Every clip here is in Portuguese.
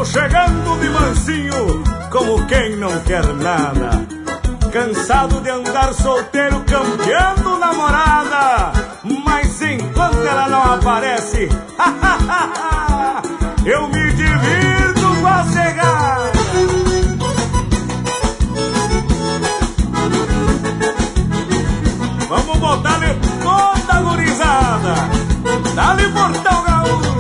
chegando de mansinho, como quem não quer nada. Cansado de andar solteiro, campeando namorada. Mas enquanto ela não aparece, eu me divirto com a cegada. Vamos botar-lhe toda a gurizada. Dá-lhe Portão Gaúcho.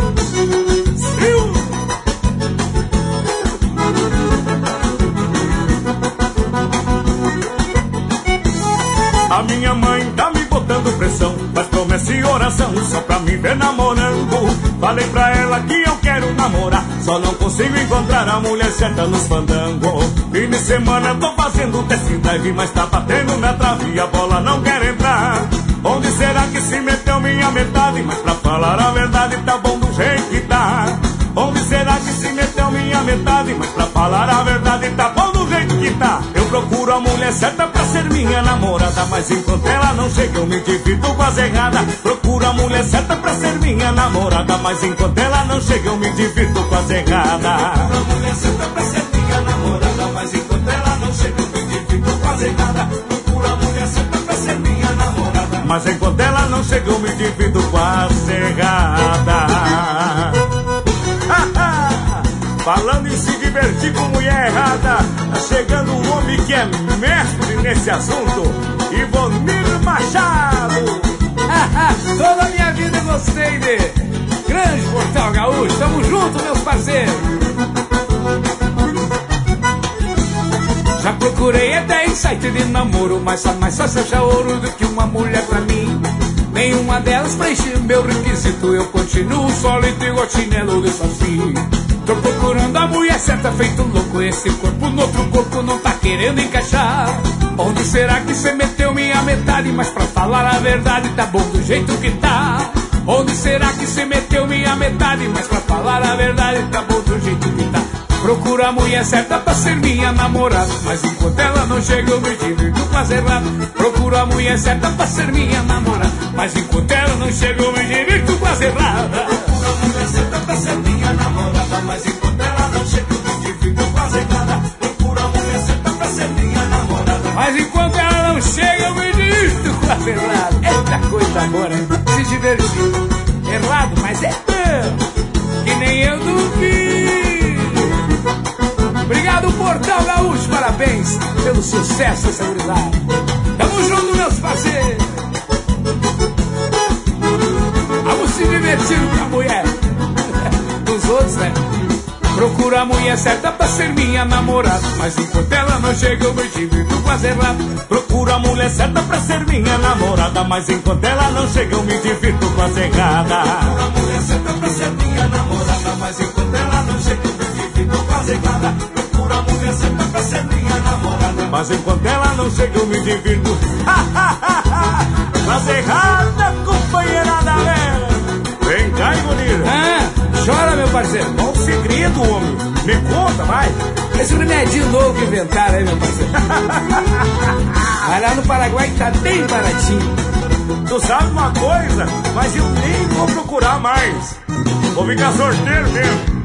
A minha mãe tá me botando pressão, faz promessa e oração só pra me ver namorando. Falei pra ela que eu quero namorar, só não consigo encontrar a mulher certa nos fandangos. Fim de semana tô fazendo test drive, mas tá batendo na trave e a bola não quer entrar. Onde será que se meteu minha metade? Mas pra falar a verdade tá bom do jeito que tá. Onde será que se meteu minha metade? Mas pra falar a verdade tá bom do jeito que tá. Eu procuro a mulher certa pra ser minha namorada, mas enquanto ela não chega eu me divirto com as erradas. Procuro a mulher certa pra ser minha namorada, mas enquanto ela não chega eu me divirto com as erradas. Procuro a mulher certa pra ser minha namorada, mas enquanto ela não chega eu me divirto com as erradas. Procuro a mulher certa pra ser minha namorada, mas enquanto ela não chega eu me divirto com as erradas. Falando em se divertir com mulher errada, tá chegando um homem que é mestre nesse assunto, Ivonir Machado. Toda a minha vida eu gostei de Grande Portal Gaúcho. Tamo junto, meus parceiros. Já procurei até em site de namoro, mas mais fácil achar ouro do que uma mulher pra mim. Nenhuma delas preenche meu requisito, eu continuo sólido igual chinelo de saci. Tô procurando a mulher certa, feito louco. Esse corpo no outro corpo não tá querendo encaixar. Onde será que cê meteu minha metade? Mas pra falar a verdade tá bom do jeito que tá. Onde será que cê meteu minha metade? Mas pra falar a verdade tá bom do jeito que tá. Procuro a mulher certa pra ser minha namorada, mas enquanto ela não chega eu me divirto com as erradas. Procuro a mulher certa pra ser minha namorada, mas enquanto ela não chega eu me divirto com as erradas. Procuro a mulher certa pra ser minha namorada, mas enquanto ela não chega eu me divirto com as erradas. Procuro a mulher certa pra ser minha namorada, mas enquanto ela não chega eu me divirto com as erradas. Eita coisa boa, né? Se divertir. Errado, mas é bom, que nem eu duvido. Obrigado, Portal Gaúcho, parabéns pelo sucesso essa gurizada. Tamo junto, meus parceiros. Vamos se divertir com a mulher dos outros, né? Procuro a mulher certa pra ser minha namorada, mas enquanto ela não chega eu me divirto com as erradas. Procuro a mulher certa pra ser minha namorada, mas enquanto ela não chega eu me divirto com as erradas. Procuro a mulher certa pra ser minha namorada, mas enquanto ela não chega eu me divirto com as erradas. Procuro a mulher certa pra ser minha namorada, mas enquanto ela não chega eu me divirto com as erradas, companheirada velha. Vem cá, Ivonir. Chora, meu parceiro. Qual o segredo, homem? Me conta, vai. Esse remedinho novo que inventaram aí, meu parceiro. Vai lá no Paraguai que tá bem baratinho. Tu sabe uma coisa, mas eu nem vou procurar mais. Vou ficar sorteiro mesmo.